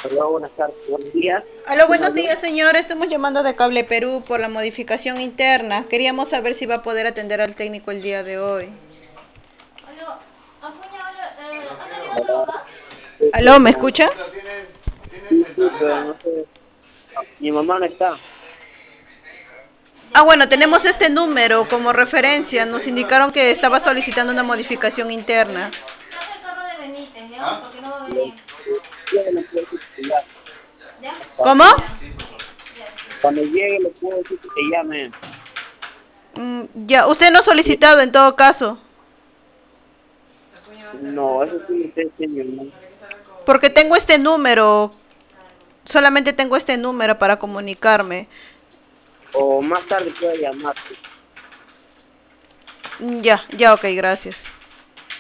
Hola, buenas tardes, buenos días. Aló, ¿Quién buenos habló? días, señor. Estamos llamando de Cable Perú por la modificación interna. Queríamos saber si va a poder atender al técnico el día de hoy. Aló, Acuña, hola, ¿has salido a Hola, trabajar? Aló, ¿me escucha? sí, sí, pero no sé. Mi mamá no está. Ah, bueno, tenemos este número como referencia. Nos indicaron que estaba solicitando una modificación interna. Traje el carro de Benítez, ¿ya? Porque no va a venir. Yo le puedo decir que te llame. ¿Ya? ¿Cómo? Ya. Cuando llegue le puedo decir que te llame. Ya, usted no ha Sí. solicitado en todo caso. No, eso sí, usted señor, ¿no? Porque tengo este número. Solamente tengo este número para comunicarme. O más tarde puede llamarte. Ya, ya, ok, gracias.